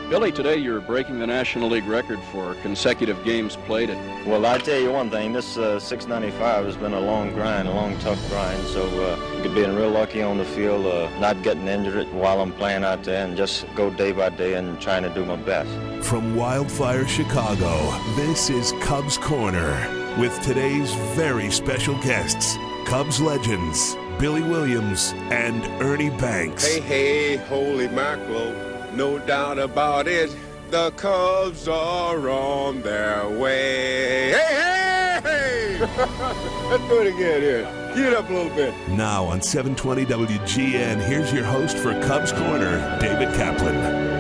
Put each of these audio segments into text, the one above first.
Billy, today you're breaking the National League record for consecutive games played. Well, I tell you one thing, this 695 has been a long grind, a long, tough grind. So being real lucky on the field, not getting injured while I'm playing out there, and just go day by day and trying to do my best. From Wildfire Chicago, this is Cubs Corner with today's very special guests, Cubs legends Billy Williams and Ernie Banks. Hey, holy mackerel, no doubt about it, the Cubs are on their way. Hey! Let's do it again here. Get up a little bit. Now on 720 WGN, here's your host for Cubs Corner, David Kaplan.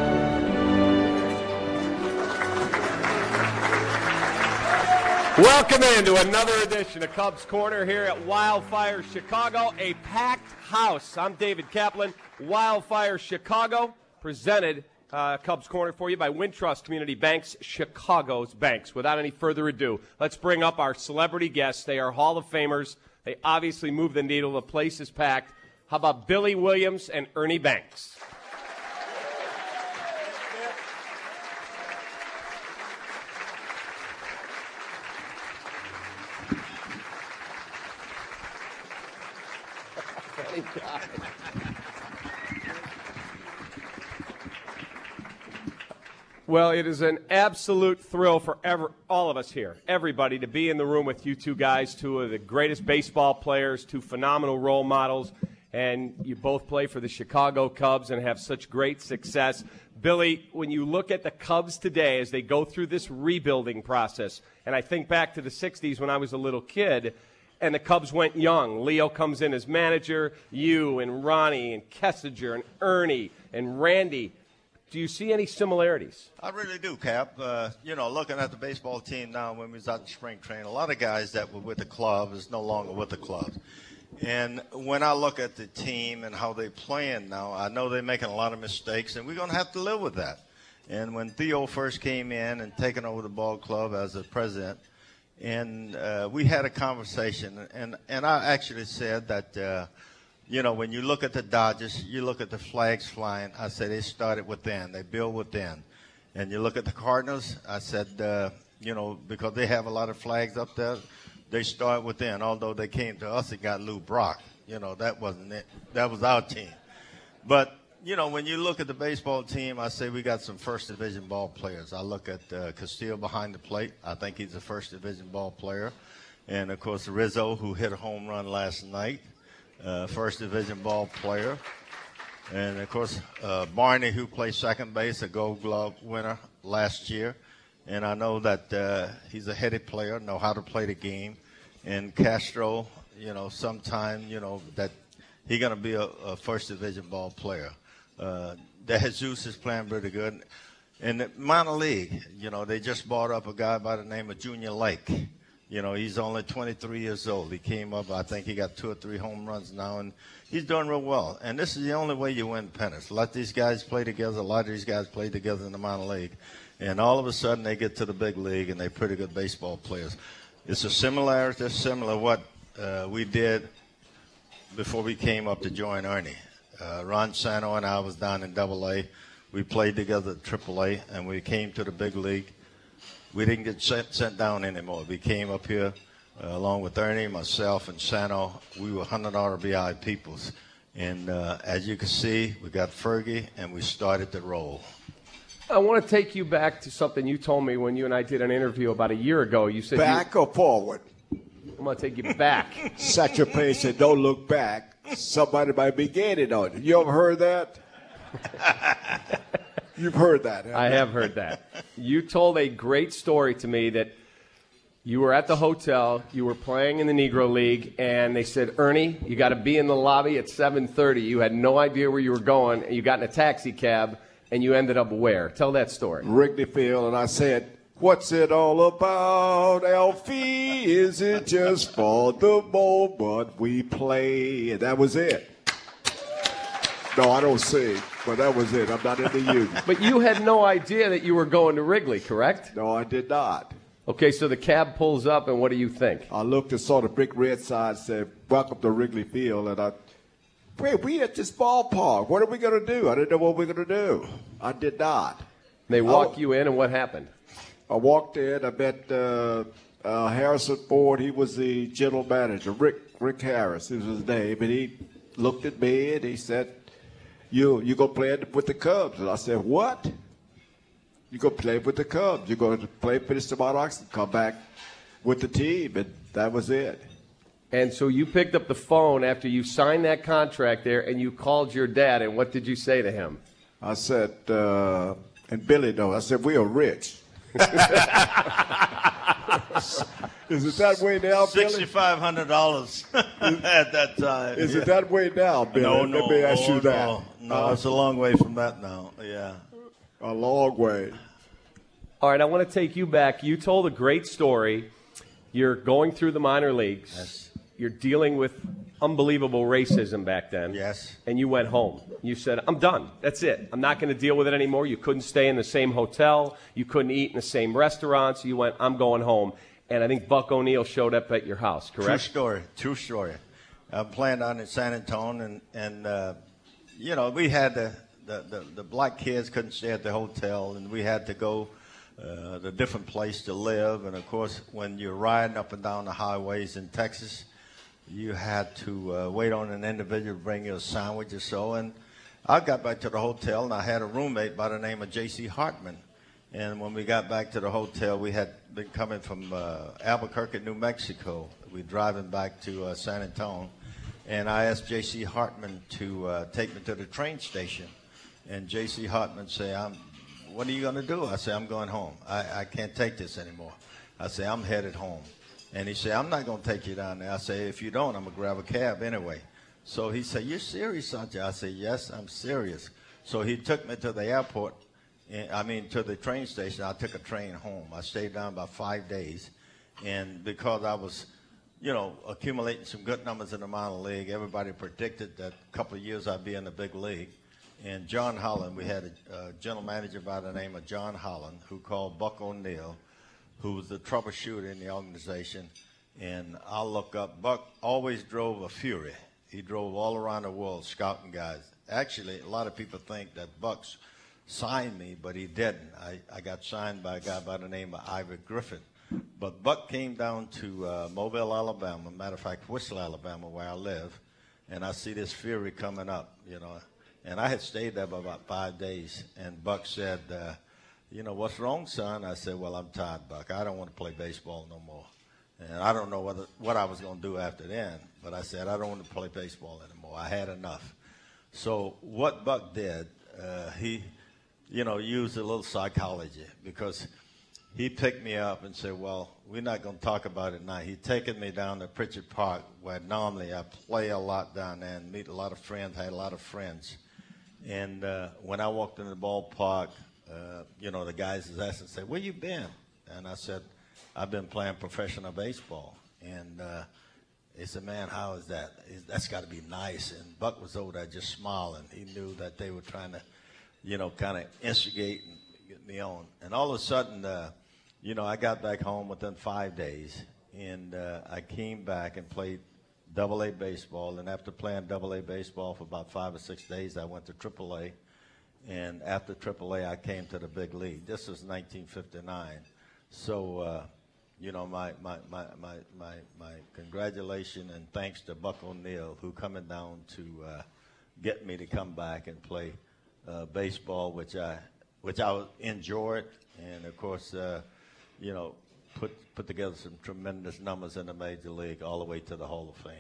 Welcome into another edition of Cubs Corner here at Wildfire Chicago, a packed house. I'm David Kaplan. Wildfire Chicago, presented Cubs Corner for you by Wintrust Community Banks, Chicago's banks. Without any further ado, let's bring up our celebrity guests. They are Hall of Famers. They obviously move the needle. The place is packed. How about Billy Williams and Ernie Banks? Well, it is an absolute thrill for all of us here, everybody, to be in the room with you two guys, two of the greatest baseball players, two phenomenal role models, and you both play for the Chicago Cubs and have such great success. Billy, when you look at the Cubs today as they go through this rebuilding process, and I think back to the 60s when I was a little kid, and the Cubs went young. Leo comes in as manager, you and Ronnie and Kessinger and Ernie and Randy. Do you see any similarities? I really do, Cap. Looking at the baseball team now when we was out in spring training, a lot of guys that were with the club is no longer with the club. And when I look at the team and how they're playing now, I know they're making a lot of mistakes, and we're going to have to live with that. And when Theo first came in and taken over the ball club as the president, and we had a conversation, and I actually said that, when you look at the Dodgers, you look at the flags flying, I said they started within. They build within. And you look at the Cardinals, I said, because they have a lot of flags up there, they start within. Although they came to us and got Lou Brock. That wasn't it. That was our team. But, when you look at the baseball team, I say we got some first division ball players. I look at Castillo behind the plate. I think he's a first division ball player. And, of course, Rizzo, who hit a home run last night. First division ball player. And, of course, Barney, who played second base, a Gold Glove winner last year. And I know that he's a headed player, know how to play the game. And Castro, sometime, that he's going to be a first division ball player. De Jesus is playing pretty good. In the minor league, they just bought up a guy by the name of Junior Lake. He's only 23 years old. He came up, I think he got 2 or 3 home runs now, and he's doing real well. And this is the only way you win pennants. Let these guys play together. A lot of these guys play together in the minor league. And all of a sudden they get to the big league, and they're pretty good baseball players. It's a similarity, similar to what we did before we came up to join Ernie. Ron Santo and I was down in AA. We played together at AAA, and we came to the big league. We didn't get sent down anymore. We came up here along with Ernie, myself, and Sano. We were 100 RBI peoples. And as you can see, we got Fergie, and we started to roll. I want to take you back to something you told me when you and I did an interview about a year ago. You said back or forward? I'm going to take you back. Set your pace and don't look back. Somebody might be gaining on you. You ever heard that? You've heard that. I have heard that. You told a great story to me that you were at the hotel, you were playing in the Negro League, and they said, Ernie, you got to be in the lobby at 7:30. You had no idea where you were going, and you got in a taxi cab, and you ended up where? Tell that story. Wrigley Field, and I said, what's it all about, Alfie? Is it just for the moment we play? And that was it. No, I don't sing, but that was it. I'm not in the union. But you had no idea that you were going to Wrigley, correct? No, I did not. Okay, so the cab pulls up, and what do you think? I looked and saw the big red sign said, welcome to Wrigley Field, and I Wait, we at this ballpark. What are we going to do? I didn't know what we were going to do. I did not. They walk you in, and what happened? I walked in. I met Harrison Ford. He was the general manager. Rick Harris is his name. And he looked at me, and he said, you going to play with the Cubs? And I said, what? You going to play with the Cubs. You're going to play for the Monarchs and come back with the team. And that was it. And so you picked up the phone after you signed that contract there, and you called your dad, and what did you say to him? I said, and Billy knows, I said, we are rich. Is it that way now, Billy? $6,500 at that time. Is it that way now, Billy? No, Let me ask you that. No, it's a long way from that now. Yeah. A long way. All right, I want to take you back. You told a great story. You're going through the minor leagues. Yes. You're dealing with unbelievable racism back then. Yes. And you went home. You said, I'm done. That's it. I'm not going to deal with it anymore. You couldn't stay in the same hotel. You couldn't eat in the same restaurants. You went, I'm going home. And I think Buck O'Neil showed up at your house, correct? True story. I planned on in San Antonio, and you know, we had the black kids couldn't stay at the hotel, and we had to go the different place to live. And, of course, when you're riding up and down the highways in Texas, you had to wait on an individual to bring you a sandwich or so. And I got back to the hotel, and I had a roommate by the name of J.C. Hartman. And when we got back to the hotel, we had been coming from Albuquerque, New Mexico. We were driving back to San Antonio. And I asked J.C. Hartman to take me to the train station. And J.C. Hartman said, what are you going to do? I said, I'm going home. I can't take this anymore. I said, I'm headed home. And he said, I'm not going to take you down there. I said, if you don't, I'm going to grab a cab anyway. So he said, you're serious, aren't you? I said, yes, I'm serious. So he took me to the airport, to the train station. I took a train home. I stayed down about 5 days. And because I was, accumulating some good numbers in the minor league, everybody predicted that a couple of years I'd be in the big league. And John Holland, we had a general manager by the name of John Holland, who called Buck O'Neil, who was the troubleshooter in the organization. And I'll look up, Buck always drove a Fury. He drove all around the world scouting guys. Actually, a lot of people think that Buck's signed me, but he didn't. I got signed by a guy by the name of Ivor Griffin. But Buck came down to Mobile, Alabama, matter of fact, Whistle, Alabama, where I live, and I see this Fury coming up, And I had stayed there for about 5 days, and Buck said, what's wrong, son? I said, well, I'm tired, Buck. I don't want to play baseball no more. And I don't know what I was going to do after then, but I said, I don't want to play baseball anymore. I had enough. So what Buck did, he, used a little psychology, because he picked me up and said, well, we're not going to talk about it now. He'd taken me down to Pritchard Park, where normally I play a lot down there and meet a lot of friends. I had a lot of friends. And when I walked in the ballpark, the guys was asking, say, where you been? And I said, I've been playing professional baseball. And they said, man, how is that? That's got to be nice. And Buck was over there just smiling. He knew that they were trying to, kind of instigate and get me on. And all of a sudden, I got back home within 5 days. And I came back and played Double-A baseball, and after playing Double-A baseball for about 5 or 6 days, I went to Triple-A, and after Triple-A, I came to the big league. This was 1959. So, my congratulations and thanks to Buck O'Neil, who coming down to get me to come back and play baseball, which I enjoyed, and of course, put together some tremendous numbers in the Major League all the way to the Hall of Fame.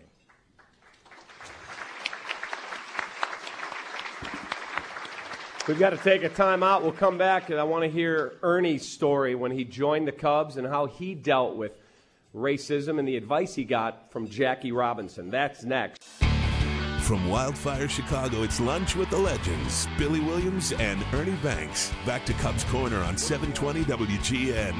We've got to take a time out. We'll come back, and I want to hear Ernie's story when he joined the Cubs and how he dealt with racism and the advice he got from Jackie Robinson. That's next. From Wildfire Chicago, it's Lunch with the Legends. Billy Williams and Ernie Banks. Back to Cubs Corner on 720 WGN.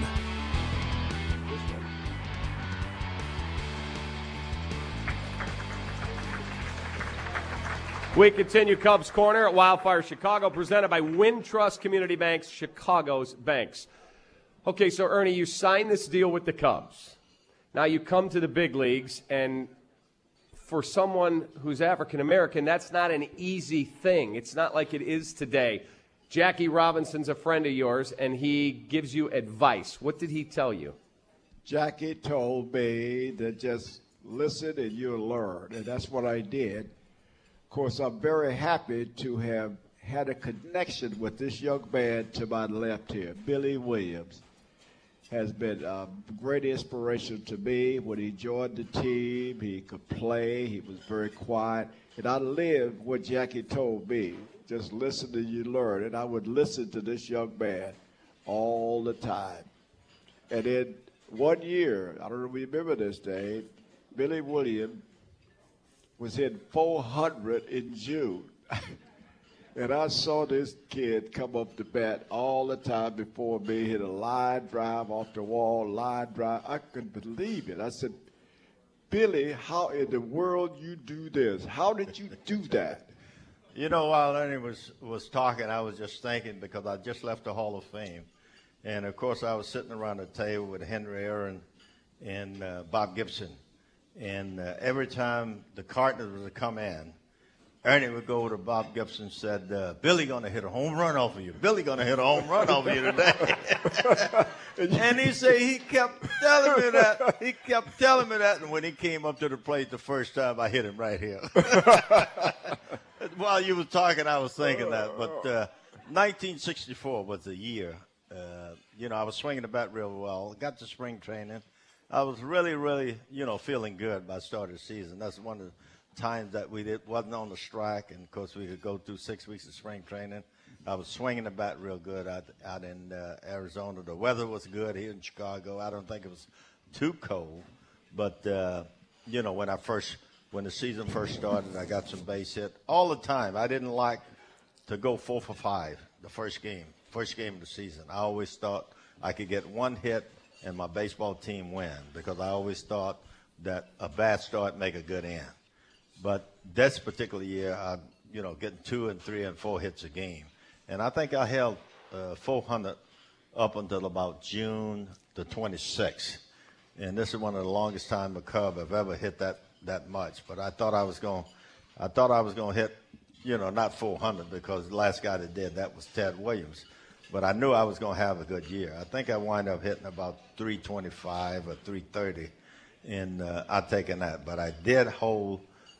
We continue Cubs Corner at Wildfire Chicago, presented by Wintrust Community Banks, Chicago's banks. Okay, so Ernie, you signed this deal with the Cubs. Now you come to the big leagues, and for someone who's African American, that's not an easy thing. It's not like it is today. Jackie Robinson's a friend of yours, and he gives you advice. What did he tell you? Jackie told me that just listen and you'll learn, and that's what I did. Of course, I'm very happy to have had a connection with this young man to my left here, Billy Williams. Has been a great inspiration to me. When he joined the team, he could play. He was very quiet. And I lived what Jackie told me. Just listen and you learn. And I would listen to this young man all the time. And in 1 year, I don't know if you remember this, Dave, Billy Williams was hitting 400 in June. And I saw this kid come up the bat all the time before me, hit a line drive off the wall, line drive. I couldn't believe it. I said, Billy, how in the world you do this? How did you do that? You know, while Ernie was talking, I was just thinking, because I just left the Hall of Fame. And, of course, I was sitting around the table with Henry Aaron and Bob Gibson. And every time the Cardinals would come in, Ernie would go to Bob Gibson and said, Billy going to hit a home run off of you. Billy going to hit a home run off of you today. And he said he kept telling me that. He kept telling me that. And when he came up to the plate the first time, I hit him right here. While you were talking, I was thinking that. But 1964 was the year. You know, I was swinging the bat real well. Got to spring training. I was really, really, you know, feeling good by the start of the season. That's one of the times that wasn't on the strike, and of course we could go through 6 weeks of spring training. I was swinging the bat real good out in Arizona. The weather was good here in Chicago. I don't think it was too cold, but you know, when the season first started, I got some base hit all the time. I didn't like to go 4 for 5 the first game of the season. I always thought I could get one hit and my baseball team win, because I always thought that a bad start make a good end. But this particular year, I, you know, getting 2 and 3 and 4 hits a game. And I think I held 400 up until about June the 26th. And this is one of the longest time a Cub have ever hit that much. But I thought I was going to hit, you know, not 400, because the last guy that did that was Ted Williams. But I knew I was going to have a good year. I think I wind up hitting about 325 or 330, and I've taken that. But I did hold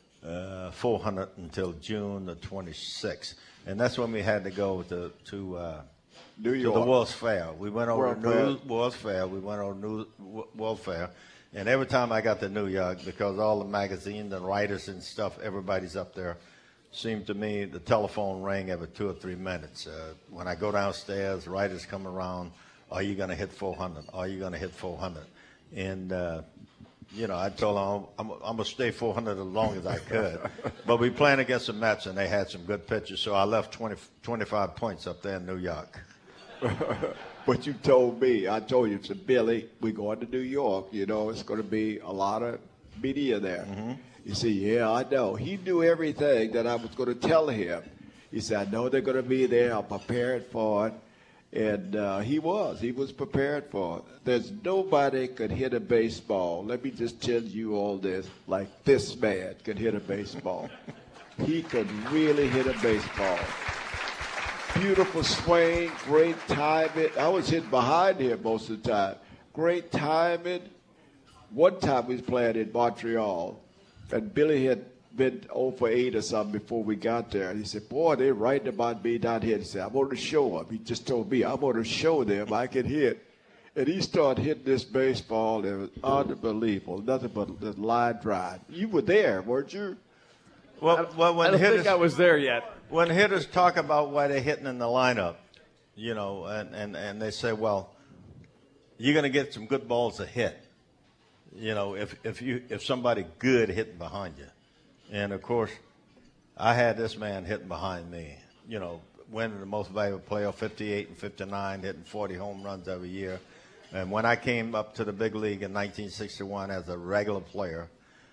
400 until June the 26th, and that's when we had to go to New York, to the World's Fair. We went over to World's Fair. We went over to World Fair, and every time I got to New York, because all the magazines and writers and stuff, everybody's up there. Seemed to me the telephone rang every 2 or 3 minutes. When I go downstairs, writers come around. Are you going to hit 400? Are you going to hit 400? And you know, I told them I'm going to stay 400 as long as I could. But we playing against the Mets, and they had some good pitchers, so I left 25 points up there in New York. But you told me, I told you, said, Billy, we're going to New York. You know, it's going to be a lot of media there. Mm-hmm. You see, yeah, I know. He knew everything that I was going to tell him. He said, I know they're going to be there. I'm prepared for it. And he was prepared for it. There's nobody could hit a baseball. Let me just tell you all this, like this man could hit a baseball. He could really hit a baseball. Beautiful swing, great timing. I was hitting behind him most of the time. Great timing. One time we was playing in Montreal, and Billy had been 0 for 8 or something before we got there. And he said, boy, they're writing about me down here. He said, I'm going to show them. He just told me, I'm going to show them I can hit. And he started hitting this baseball. It was unbelievable. Nothing but the line drive. You were there, weren't you? Well, when I don't think I was there yet. When hitters talk about why they're hitting in the lineup, you know, and they say, well, you're going to get some good balls to hit, you know, if somebody good hitting behind you. And, of course, I had this man hitting behind me, you know, winning the most valuable player, 58 and 59, hitting 40 home runs every year. And when I came up to the big league in 1961 as a regular player,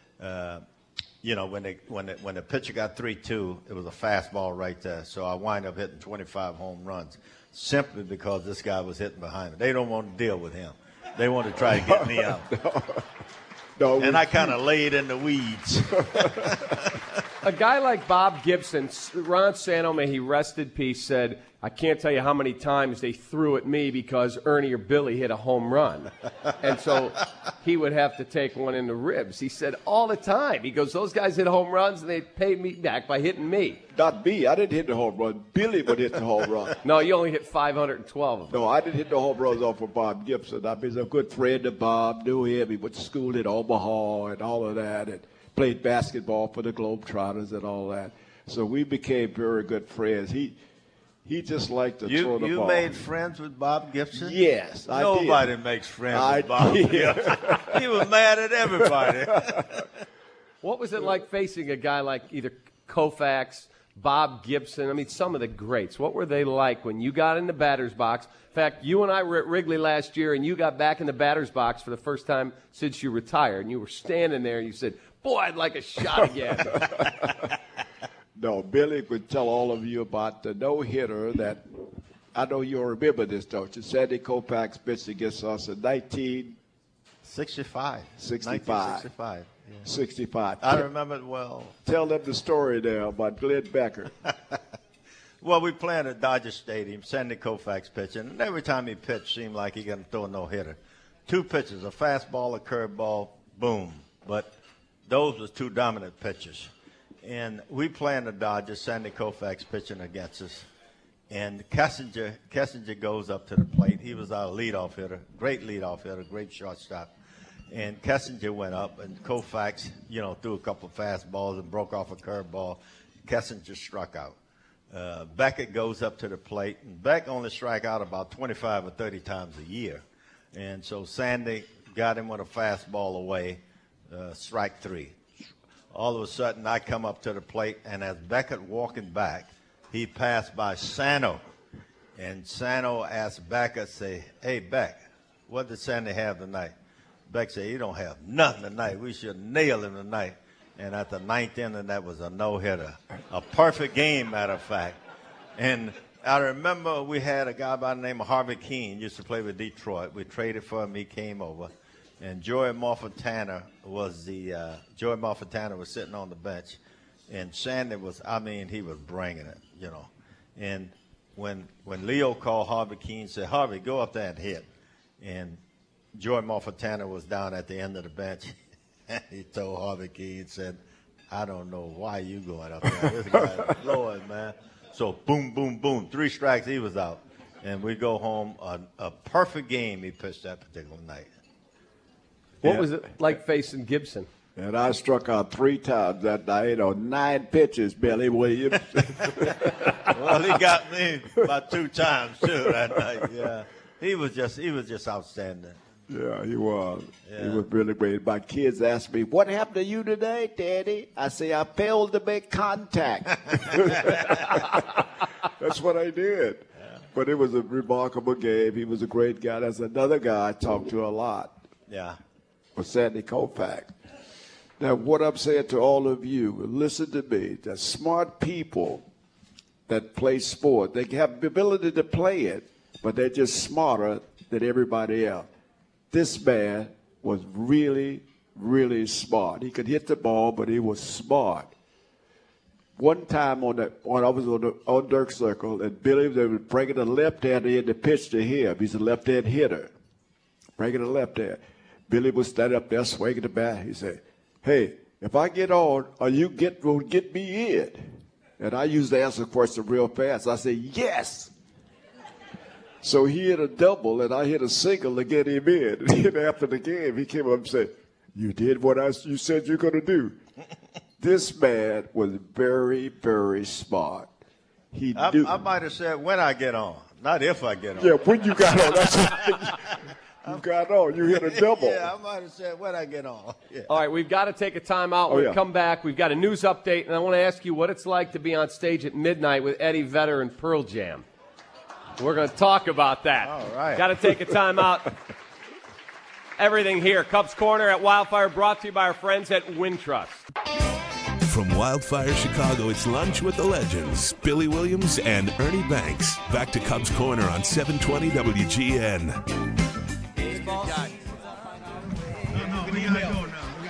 you know, when the pitcher got 3-2, it was a fastball right there. So I wind up hitting 25 home runs simply because this guy was hitting behind me. They don't want to deal with him. They want to try to get me out. and I kind of laid in the weeds. A guy like Bob Gibson, Ron Santo, may he rest in peace, said, I can't tell you how many times they threw at me because Ernie or Billy hit a home run. And so he would have to take one in the ribs. He said all the time. He goes, those guys hit home runs, and they paid me back by hitting me. Not me. I didn't hit the home run. Billy would hit the home run. No, you only hit 512 of them. No, I didn't hit the home runs off of Bob Gibson. I was a good friend of Bob, knew him. He went to school in Omaha and all of that, and played basketball for the Globetrotters and all that. So we became very good friends. He just liked to throw the ball. You made friends with Bob Gibson? Yes, I did. Nobody makes friends with Bob Gibson. He was mad at everybody. What was it like facing a guy like either Koufax, Bob Gibson? I mean, some of the greats. What were they like when you got in the batter's box? In fact, you and I were at Wrigley last year, and you got back in the batter's box for the first time since you retired. And you were standing there, and you said, boy, I'd like a shot again. No, Billy could tell all of you about the no-hitter that, I know you'll remember this, don't you? Sandy Koufax pitched against us in 1965. 65. Yeah. 65. I remember it well. Tell them the story there about Glenn Becker. Well, we playing at Dodger Stadium, Sandy Koufax pitching, and every time he pitched, seemed like he going to throw a no-hitter. 2 pitches, a fastball, a curveball, boom. But those were 2 dominant pitches. And we play in the Dodgers, Sandy Koufax pitching against us. And Kessinger goes up to the plate. He was our leadoff hitter, great shortstop. And Kessinger went up, and Koufax, threw a couple of fastballs and broke off a curveball. Kessinger struck out. Beckett goes up to the plate, and Beck only strike out about 25 or 30 times a year. And so Sandy got him with a fastball away, strike 3. All of a sudden, I come up to the plate, and as Beckett walking back, he passed by Santo. And Santo asked Beckett, say, hey, Beck, what did Sandy have tonight? Beck said, he don't have nothing tonight. We should nail him tonight. And at the 9th inning, that was a no-hitter. A perfect game, matter of fact. And I remember we had a guy by the name of Harvey Keene, used to play with Detroit. We traded for him. He came over. And Joey Morphy-Tanner was sitting on the bench, and Sandy he was bringing it, And when Leo called Harvey Keene, said, Harvey, go up there and hit. And Joey Morphy-Tanner was down at the end of the bench, and he told Harvey Keene, said, I don't know why you going up there. This guy's blowing, man. So boom, boom, boom, 3 strikes, he was out. And we go home, a perfect game he pitched that particular night. What was it like facing Gibson? And I struck out 3 times that night on 9 pitches, Billy Williams. Well, he got me about 2 times too that night. Yeah, he was just outstanding. Yeah, he was. Yeah. He was really great. My kids asked me, "What happened to you today, Daddy?" I say, "I failed to make contact." That's what I did. Yeah. But it was a remarkable game. He was a great guy. There's another guy I talked to a lot. Yeah. Was Sandy Koufax. Now, what I'm saying to all of you, listen to me. The smart people that play sport, they have the ability to play it, but they're just smarter than everybody else. This man was really, really smart. He could hit the ball, but he was smart. One time when I was on Dirk Circle, and Billy, they were bringing the left-hander in to pitch to him. He's a left-hand hitter. Bringing the left-hand. Billy was standing up there swinging the bat. He said, "Hey, if I get on, are you will get me in?" And I used to answer the question real fast. I said, "Yes." So he hit a double, and I hit a single to get him in. And then after the game, he came up and said, "You did what you said you're going to do." This man was very, very smart. I might have said when I get on, not if I get on. Yeah, when you got on. That's right. You got on. You hit a double. Yeah, I might have said when I get on. Yeah. All right, we've got to take a timeout. When we come back, we've got a news update, and I want to ask you what it's like to be on stage at midnight with Eddie Vedder and Pearl Jam. We're going to talk about that. All right. Got to take a timeout. Everything here. Cubs Corner at Wildfire, brought to you by our friends at Wintrust. From Wildfire Chicago, it's Lunch with the Legends, Billy Williams and Ernie Banks. Back to Cubs Corner on 720 WGN.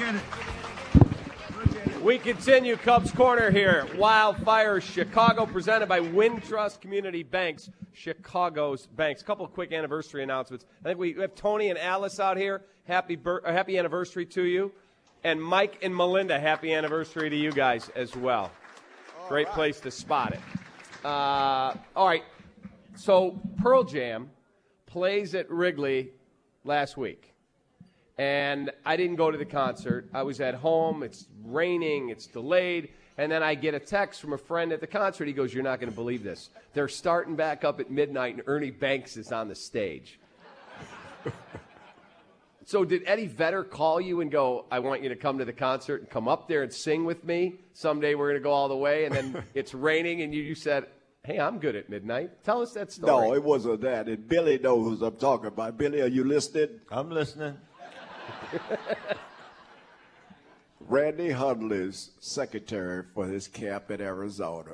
We continue Cubs Corner here. Wildfire Chicago, presented by Wintrust Community Banks, Chicago's banks. A couple of quick anniversary announcements. I think we have Tony and Alice out here. Happy anniversary to you. And Mike and Melinda, happy anniversary to you guys as well. Great place to spot it. All right. So Pearl Jam plays at Wrigley last week. And I didn't go to the concert. I was at home. It's raining. It's delayed. And then I get a text from a friend at the concert. He goes, "You're not going to believe this. They're starting back up at midnight, and Ernie Banks is on the stage." So did Eddie Vedder call you and go, "I want you to come to the concert and come up there and sing with me. Someday we're going to go all the way." And then it's raining, and you said, "Hey, I'm good at midnight." Tell us that story. No, it wasn't that. And Billy knows I'm talking about. Billy, are you listening? I'm listening. Randy Hundley's secretary for his camp in Arizona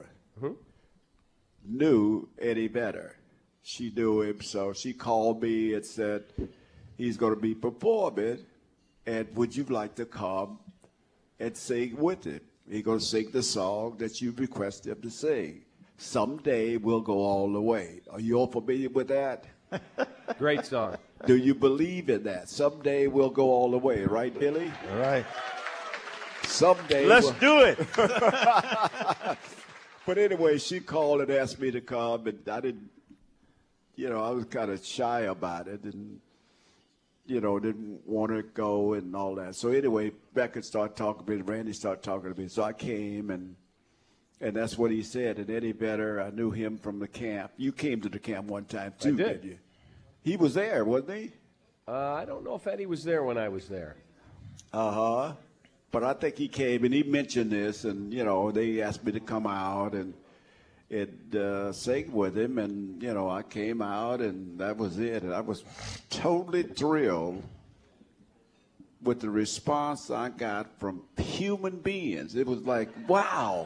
knew Eddie Vedder. She knew him, so she called me and said, "He's going to be performing, and would you like to come and sing with him? He's going to sing the song that you requested him to sing. Someday we'll go all the way." Are you all familiar with that? Great song. Do you believe in that? Someday we'll go all the way, right, Billy? All right. Someday. Let's do it. But anyway, she called and asked me to come, and I didn't, I was kind of shy about it and, didn't want to go and all that. So anyway, Beckett started talking to me, Randy started talking to me. So I came, and that's what he said. And Eddie Vedder, I knew him from the camp. You came to the camp one time, too, didn't you? He was there, wasn't he? I don't know if Eddie was there when I was there. Uh-huh. But I think he came, and he mentioned this, and, they asked me to come out and sing with him, and, I came out, and that was it. And I was totally thrilled with the response I got from human beings. It was like, wow.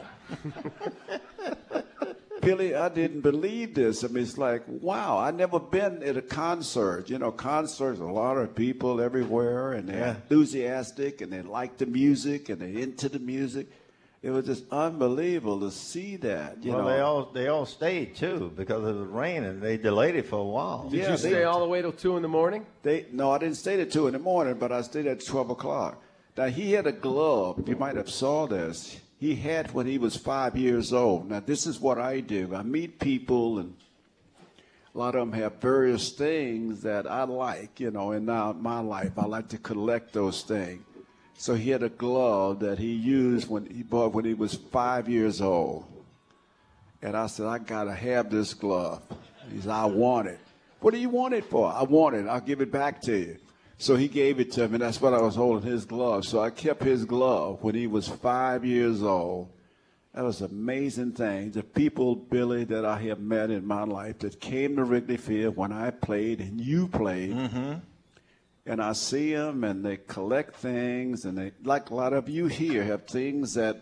Billy, I didn't believe this. I mean, it's like, wow, I've never been at a concert. Concerts, a lot of people everywhere, and they're enthusiastic, and they like the music, and they're into the music. It was just unbelievable to see that. They all stayed, too, because of the rain, and they delayed it for a while. Did you stay all the way till 2 in the morning? No, I didn't stay till 2 in the morning, but I stayed at 12 o'clock. Now, he had a glove. You might have saw this. He had when he was 5 years old. Now, this is what I do. I meet people, and a lot of them have various things that I like, in my life. I like to collect those things. So he had a glove that he used when he was 5 years old. And I said, I got to have this glove. He said, I want it. What do you want it for? I want it. I'll give it back to you. So he gave it to me, and that's what I was holding, his glove. So I kept his glove when he was 5 years old. That was an amazing thing. The people, Billy, that I have met in my life that came to Wrigley Field when I played and you played, and I see them, and they collect things, and they, like a lot of you here, have things that's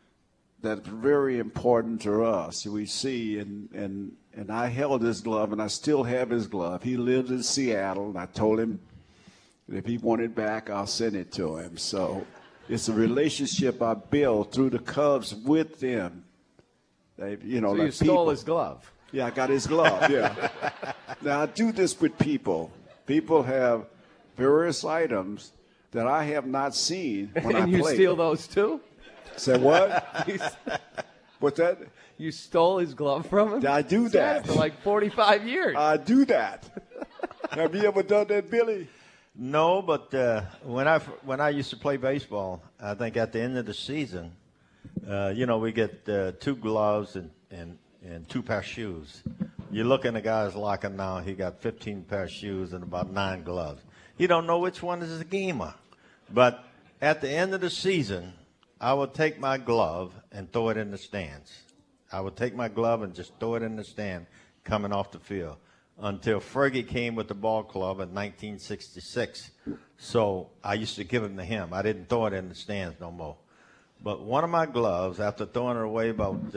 very important to us. We see, and I held his glove, and I still have his glove. He lives in Seattle, and I told him, if he wanted it back, I'll send it to him. So it's a relationship I built through the Cubs with them. So you stole his glove. Yeah, I got his glove, yeah. Now, I do this with people. People have various items that I have not seen when I play. And you steal those, too? Say what? What's that? You stole his glove from him? I do that. For like 45 years. I do that. Have you ever done that, Billy? No, but when I used to play baseball, I think at the end of the season, we get 2 gloves and 2 pair of shoes. You look in the guy's locker now, he got 15 pair of shoes and about 9 gloves. You don't know which one is a gamer. But at the end of the season, I would take my glove and throw it in the stands. I would take my glove and just throw it in the stand coming off the field. Until Fergie came with the ball club in 1966. So I used to give them to him. I didn't throw it in the stands no more. But one of my gloves, after throwing it away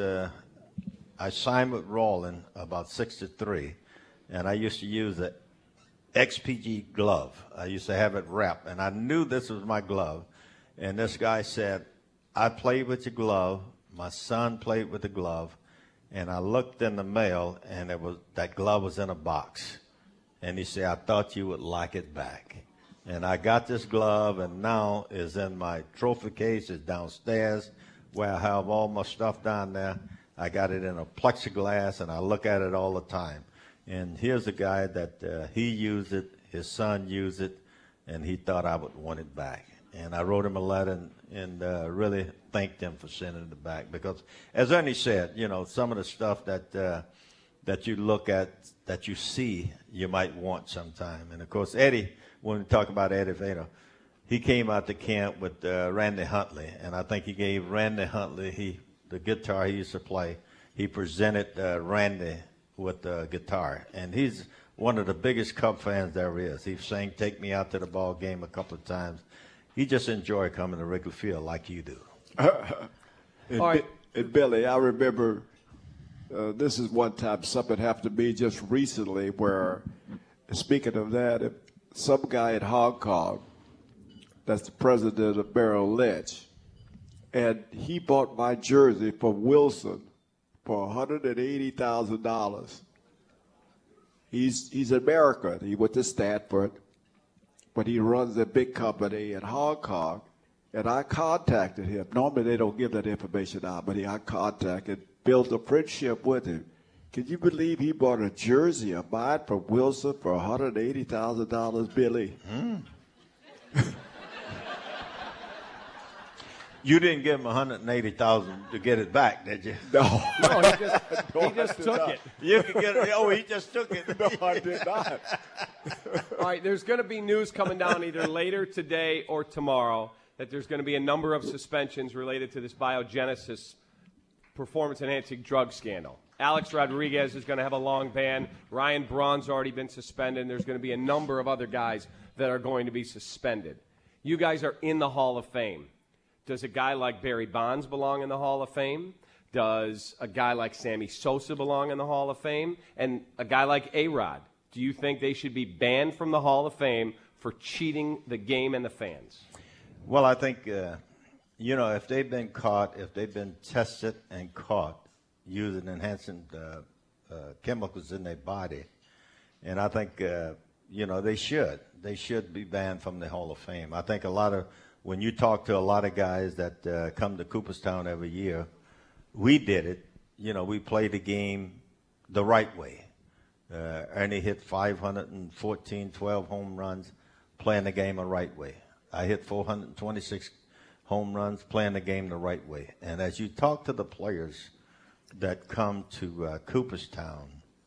I signed with Rawlin about 6-3, and I used to use the XPG glove. I used to have it wrapped, and I knew this was my glove. And this guy said, I played with your glove. My son played with the glove. And I looked in the mail, and that glove was in a box. And he said, I thought you would like it back. And I got this glove, and now is in my trophy case. It's downstairs where I have all my stuff down there. I got it in a plexiglass, and I look at it all the time. And here's a guy that he used it, his son used it, and he thought I would want it back. And I wrote him a letter and really thanked him for sending it back. Because, as Ernie said, you know, some of the stuff that you look at, that you see, you might want sometime. And, of course, Eddie, when we talk about Eddie Vedder, he came out to camp with Randy Huntley. And I think he gave Randy Huntley the guitar he used to play. He presented Randy with the guitar. And he's one of the biggest Cub fans there is. He sang Take Me Out to the Ball Game a couple of times. He just enjoyed coming to Wrigley Field like you do. And Billy, I remember this is one time something happened to me just recently where, speaking of that, some guy in Hong Kong, that's the president of Merrill Lynch, and he bought my jersey from Wilson for $180,000. He's American. He went to Stanford, but he runs a big company in Hong Kong, and I contacted him. Normally they don't give that information out, but I contacted, built a friendship with him. Can you believe he bought a jersey of mine from Wilson for $180,000, Billy? You didn't give him $180,000 to get it back, did you? No. He just took it. You could get it. Oh, he just took it. No, I did not. All right, there's going to be news coming down either later today or tomorrow that there's going to be a number of suspensions related to this Biogenesis performance-enhancing drug scandal. Alex Rodriguez is going to have a long ban. Ryan Braun's already been suspended. And there's going to be a number of other guys that are going to be suspended. You guys are in the Hall of Fame. Does a guy like Barry Bonds belong in the Hall of Fame? Does a guy like Sammy Sosa belong in the Hall of Fame? And a guy like A-Rod, do you think they should be banned from the Hall of Fame for cheating the game and the fans? Well, I think, if they've been caught, if they've been tested and caught using enhancing chemicals in their body, and I think, they should be banned from the Hall of Fame. I think when you talk to a lot of guys that come to Cooperstown every year, we did it. We played the game the right way. Ernie hit 12 home runs playing the game the right way. I hit 426 home runs playing the game the right way. And as you talk to the players that come to Cooperstown,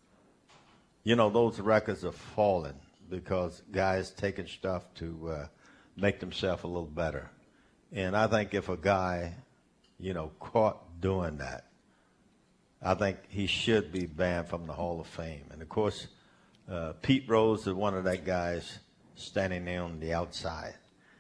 those records are falling because guys taking stuff to make themselves a little better. And I think if a guy, caught doing that, I think he should be banned from the Hall of Fame. And, of course, Pete Rose is one of that guys standing there on the outside.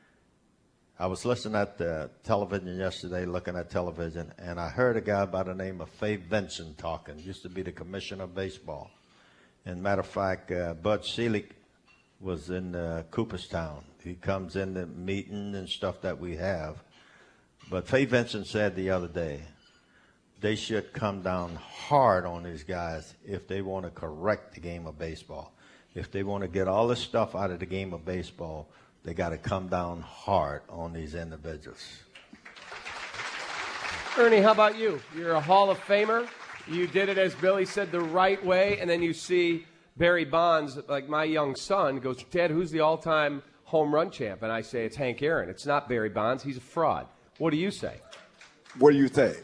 I was listening at the television yesterday, looking at television, and I heard a guy by the name of Fay Vincent talking. Used to be the commissioner of baseball. And matter of fact, Bud Selig was in Cooperstown. He comes in the meeting and stuff that we have. But Fay Vincent said the other day, they should come down hard on these guys if they want to correct the game of baseball. If they want to get all this stuff out of the game of baseball, they got to come down hard on these individuals. Ernie, how about you? You're a Hall of Famer. You did it, as Billy said, the right way, and then you see Barry Bonds, like my young son, goes, Dad, who's the all-time home run champ? And I say, it's Hank Aaron. It's not Barry Bonds. He's a fraud. What do you say? What do you think?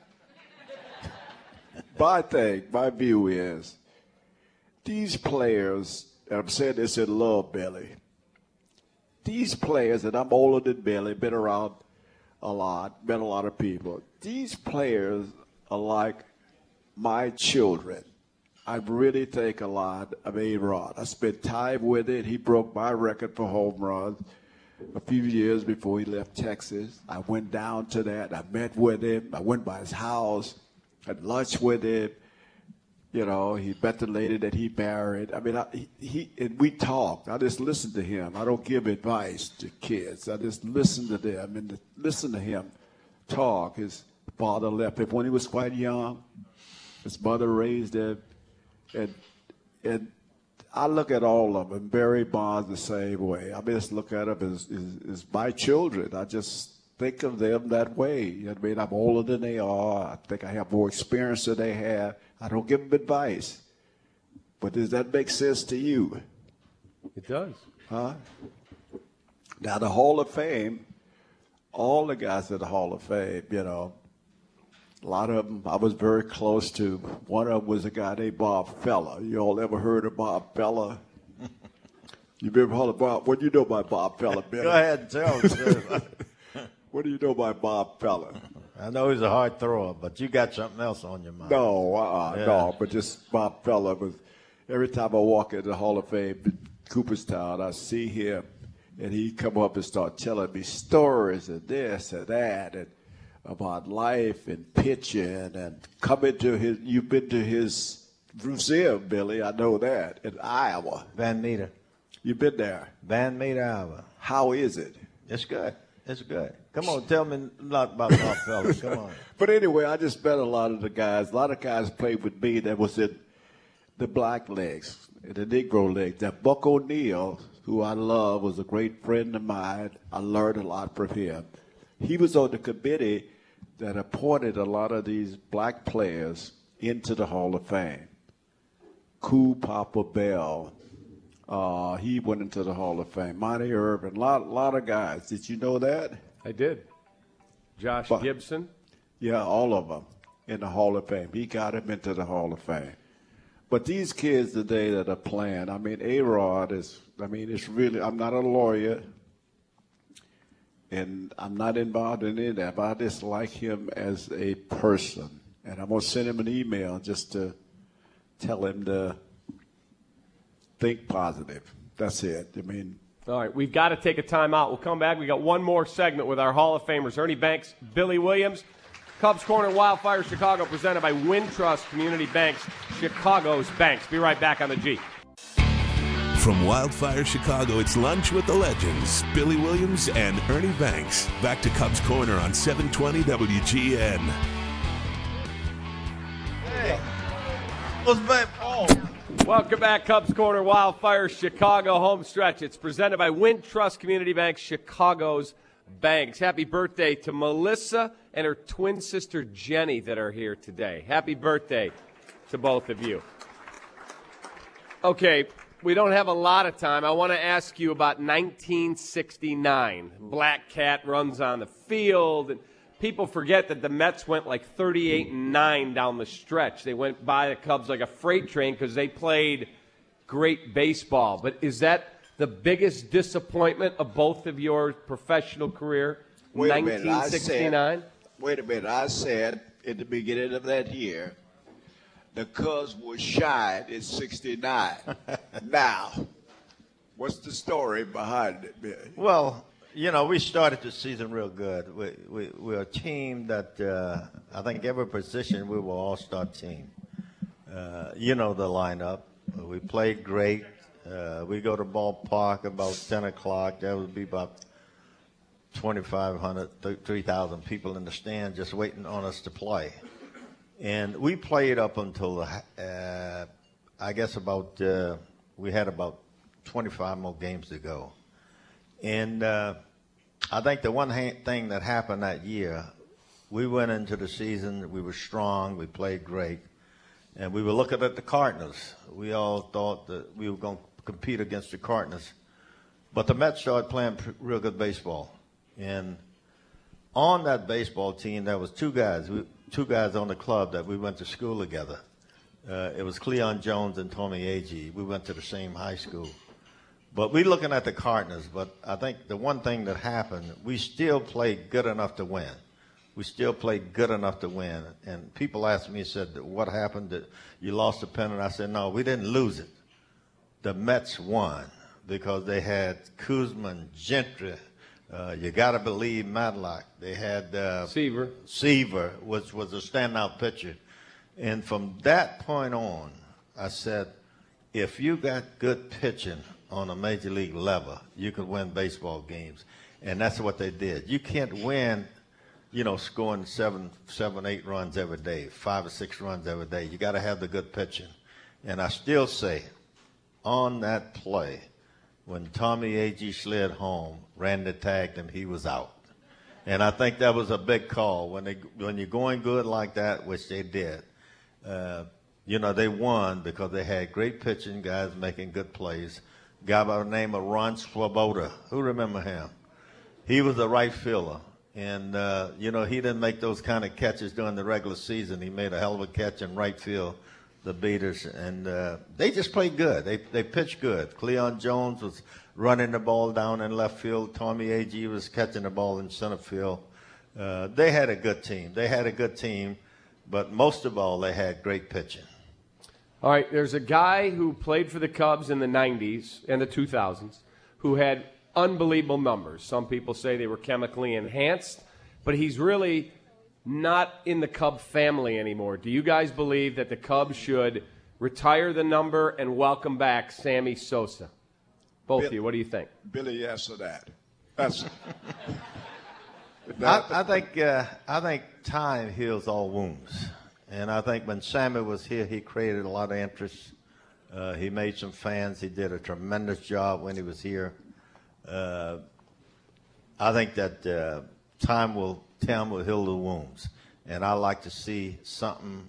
My view is these players, and I'm saying this in love, Billy, these players, and I'm older than Billy, been around a lot, met a lot of people. These players are like my children. I really think a lot of A-Rod. I spent time with it. He broke my record for home runs a few years before he left Texas. I went down to that. I met with him. I went by his house, had lunch with him. You know, he met the lady that he married. I mean, and we talked. I just listened to him. I don't give advice to kids. I just listen to them and listen to him talk. His father left him when he was quite young. His mother raised him. And I look at all of them. Barry Bonds the same way. I just look at them as my children. I just think of them that way. You know what I mean? I'm older than they are. I think I have more experience than they have. I don't give them advice. But does that make sense to you? It does. Huh? Now, the Hall of Fame, all the guys at the Hall of Fame, you know, a lot of them I was very close to. One of them was a guy named Bob Feller. You all ever heard of Bob Feller? You ever heard of Bob? What do you know about Bob Feller, Billy? Go ahead and tell us. What do you know about Bob Feller? I know he's a hard thrower, but you got something else on your mind. No, but just Bob Feller was. Every time I walk into the Hall of Fame in Cooperstown, I see him, and he'd come up and start telling me stories and this and that and about life and pitching and coming to his. You've been to his museum, Billy. I know that in Iowa. Van Meter. You've been there. Van Meter, Iowa. How is it? It's good. It's good. Come on, tell me a lot about Bob Feller. Come on. But anyway, I just met a lot of the guys. A lot of guys played with me that was in the black leagues, the Negro leagues. That Buck O'Neill, who I love, was a great friend of mine. I learned a lot from him. He was on the committee that appointed a lot of these black players into the Hall of Fame. Cool Papa Bell. He went into the Hall of Fame. Monty Irvin, a lot of guys. Did you know that? I did. Josh Gibson? Yeah, all of them in the Hall of Fame. He got him into the Hall of Fame. But these kids today that are playing, I mean, A-Rod is, I mean, it's really, I'm not a lawyer, and I'm not involved in any of that, but I just like him as a person. And I'm going to send him an email just to tell him to think positive. That's it. I mean, all right, we've got to take a timeout. We'll come back. We got one more segment with our Hall of Famers, Ernie Banks, Billy Williams. Cubs Corner Wildfire Chicago, presented by Wintrust Community Banks, Chicago's banks. Be right back on the G. From Wildfire Chicago, it's Lunch with the Legends, Billy Williams and Ernie Banks. Back to Cubs Corner on 720 WGN. Hey, what's back? Oh. Welcome back, Cubs Corner Wildfire Chicago home stretch. It's presented by Wintrust Community Bank, Chicago's banks. Happy birthday to Melissa and her twin sister Jenny that are here today. Happy birthday to both of you. Okay, we don't have a lot of time. I want to ask you about 1969. Black Cat runs on the field, and people forget that the Mets went like 38-9 down the stretch. They went by the Cubs like a freight train because they played great baseball. But is that the biggest disappointment of both of your professional career? 1969? Wait a minute. I said at the beginning of that year, the Cubs were shy in 69. Now, what's the story behind it, Billy? Well, you know, we started the season real good. We're a team that I think every position we were all-star team. You know the lineup. We played great. We go to ballpark about 10 o'clock. There would be about 2,500, 3,000 people in the stand just waiting on us to play. And we played up until, I guess, we had about 25 more games to go. And I think the one thing that happened that year, we went into the season, we were strong, we played great, and we were looking at the Cardinals. We all thought that we were going to compete against the Cardinals. But the Mets started playing real good baseball. And on that baseball team, there was two guys on the club that we went to school together. It was Cleon Jones and Tony Agee. We went to the same high school. But we're looking at the Cardinals. But I think the one thing that happened, we still played good enough to win. We still played good enough to win. And people asked me, said, what happened? That you lost the pennant? I said, no, we didn't lose it. The Mets won because they had Kuzma, Gentry. You got to believe Matlock. They had Seaver, which was a standout pitcher. And from that point on, I said, if you got good pitching on a major league level, you could win baseball games. And that's what they did. You can't win, scoring 7, 8 runs every day, 5 or 6 runs every day. You got to have the good pitching. And I still say, on that play, when Tommy Agee slid home, Randy tagged him, he was out. And I think that was a big call. When you're going good like that, which they did, they won because they had great pitching, guys making good plays. A guy by the name of Ron Swoboda, who remember him? He was a right fielder. And, he didn't make those kind of catches during the regular season. He made a hell of a catch in right field, the Beaters. And they just played good. They pitched good. Cleon Jones was running the ball down in left field. Tommy Agee was catching the ball in center field. They had a good team. But most of all, they had great pitching. All right, there's a guy who played for the Cubs in the 90s and the 2000s who had unbelievable numbers. Some people say they were chemically enhanced, but he's really not in the Cub family anymore. Do you guys believe that the Cubs should retire the number and welcome back Sammy Sosa? Both of you, what do you think? Billy, answer that. I think time heals all wounds. And I think when Sammy was here, he created a lot of interest. He made some fans. He did a tremendous job when he was here. I think that time will heal the wounds. And I like to see something,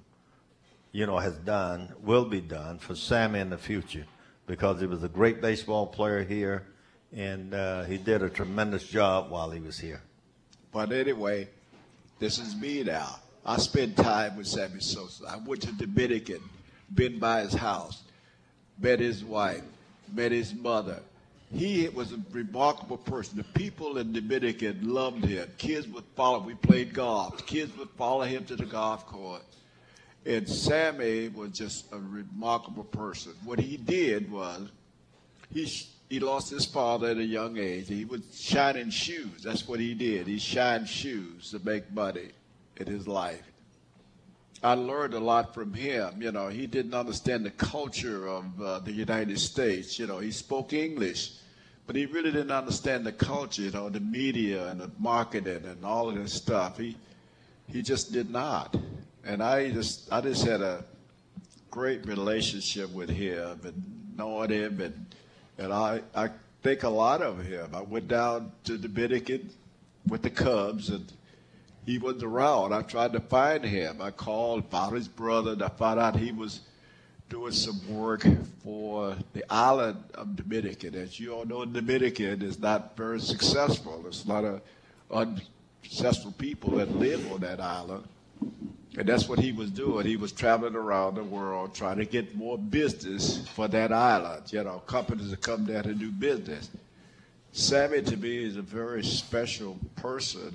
will be done for Sammy in the future, because he was a great baseball player here, and he did a tremendous job while he was here. But anyway, this is me now. I spent time with Sammy Sosa. I went to Dominican, been by his house, met his wife, met his mother. He was a remarkable person. The people in Dominican loved him. Kids would follow. We played golf. Kids would follow him to the golf course. And Sammy was just a remarkable person. What he did was he lost his father at a young age. He was shining shoes. That's what he did. He shined shoes to make money in his life. I learned a lot from him. He didn't understand the culture of the United States. He spoke English, but he really didn't understand the culture, the media and the marketing and all of this stuff. He just did not. And I just had a great relationship with him and knowing him, and I think a lot of him. I went down to Dominican with the Cubs, and he wasn't around. I tried to find him. I called, found his brother, and I found out he was doing some work for the island of Dominican. As you all know, Dominican is not very successful. There's a lot of unsuccessful people that live on that island. And that's what he was doing. He was traveling around the world trying to get more business for that island. Companies that come there to do business. Sammy, to me, is a very special person.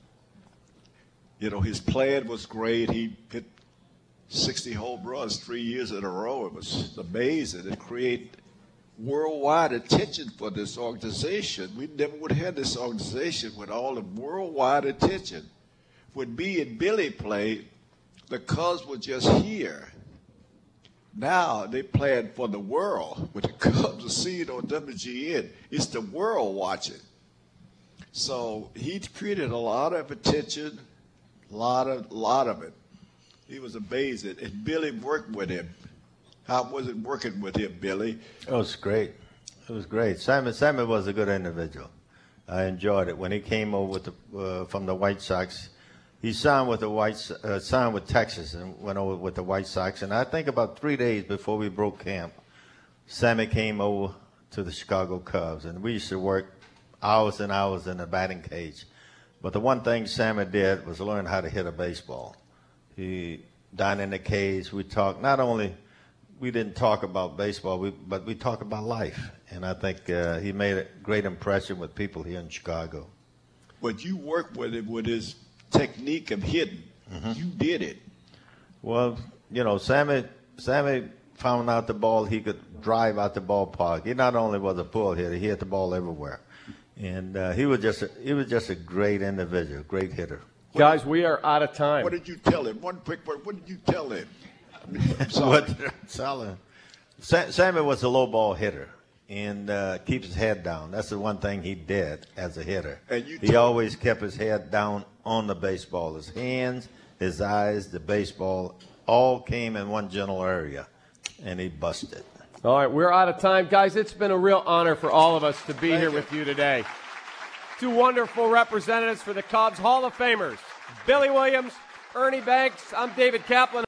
And, his plan was great. He hit 60 home runs 3 years in a row. It was amazing. It created worldwide attention for this organization. We never would have had this organization with all the worldwide attention. When me and Billy played, the Cubs were just here. Now they playing for the world. When the Cubs are seen on WGN, it's the world watching. So he created a lot of attention, a lot of it. He was amazing. And Billy worked with him. How was it working with him, Billy? It was great. It was great. Sammy was a good individual. I enjoyed it. When he came over from the White Sox, he signed with Texas and went over with the White Sox. And I think about 3 days before we broke camp, Sammy came over to the Chicago Cubs. And we used to work hours and hours in the batting cage. But the one thing Sammy did was learn how to hit a baseball. He down in the cage, we talked. Not only we didn't talk about baseball, but we talked about life. And I think he made a great impression with people here in Chicago. But you worked with him with his technique of hitting. Mm-hmm. You did it. Well, Sammy found out the ball. He could drive out the ballpark. He not only was a pull hitter, he hit the ball everywhere. And he was just a great individual, great hitter. Guys, we are out of time. What did you tell him? One quick word. What did you tell him? What did I tell him? Sammy was a low ball hitter and keeps his head down. That's the one thing he did as a hitter. And he always kept his head down on the baseball. His hands, his eyes, the baseball all came in one general area, and he busted. All right, we're out of time. Guys, it's been a real honor for all of us to be here with you today. Two wonderful representatives for the Cubs, Hall of Famers, Billy Williams, Ernie Banks. I'm David Kaplan.